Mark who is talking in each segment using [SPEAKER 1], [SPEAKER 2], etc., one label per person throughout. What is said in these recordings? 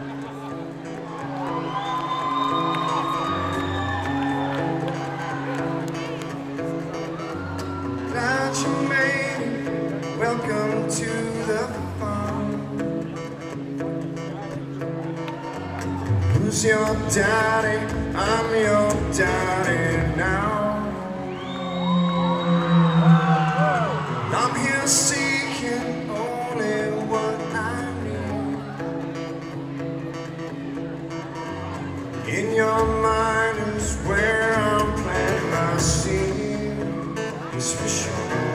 [SPEAKER 1] Glad you made it. Welcome to the farm. Who's your daddy? I'm your daddy now. I'm here seeking only what I need. In your mind is where I'm planting my seed, it's for sure.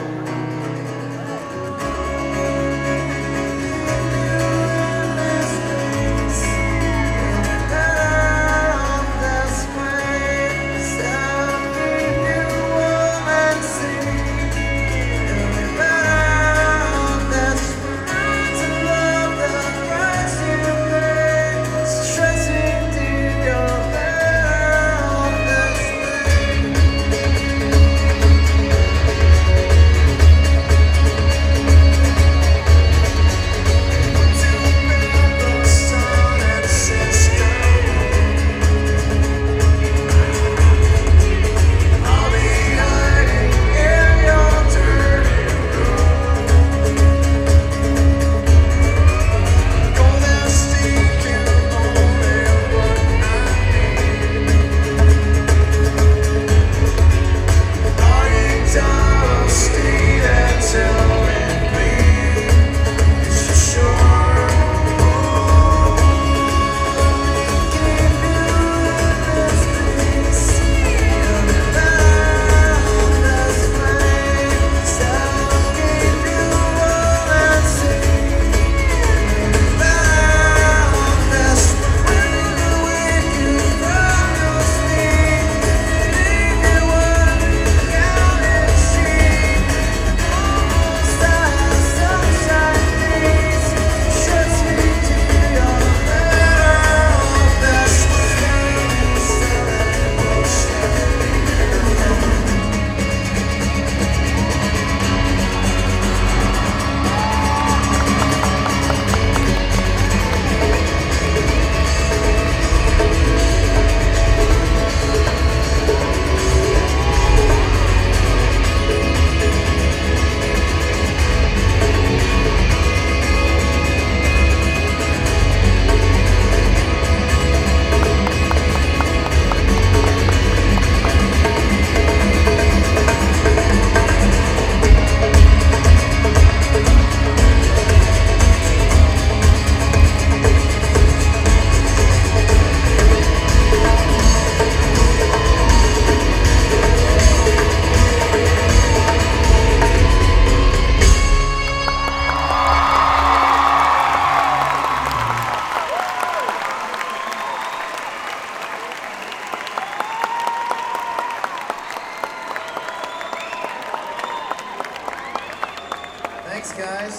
[SPEAKER 1] Thanks, guys.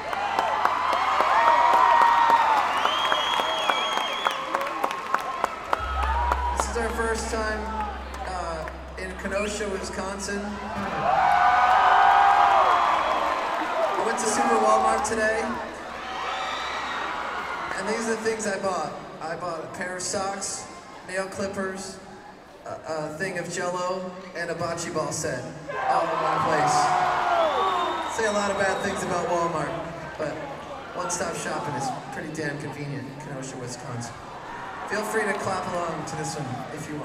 [SPEAKER 1] This is our first time in Kenosha, Wisconsin. I went to Super Walmart today, and these are the things I bought. I bought a pair of socks, nail clippers, a thing of Jell-O, and a bocce ball set, all in one place. Say a lot of bad things about Walmart, but one-stop shopping is pretty damn convenient in Kenosha, Wisconsin. Feel free to clap along to this one if you want.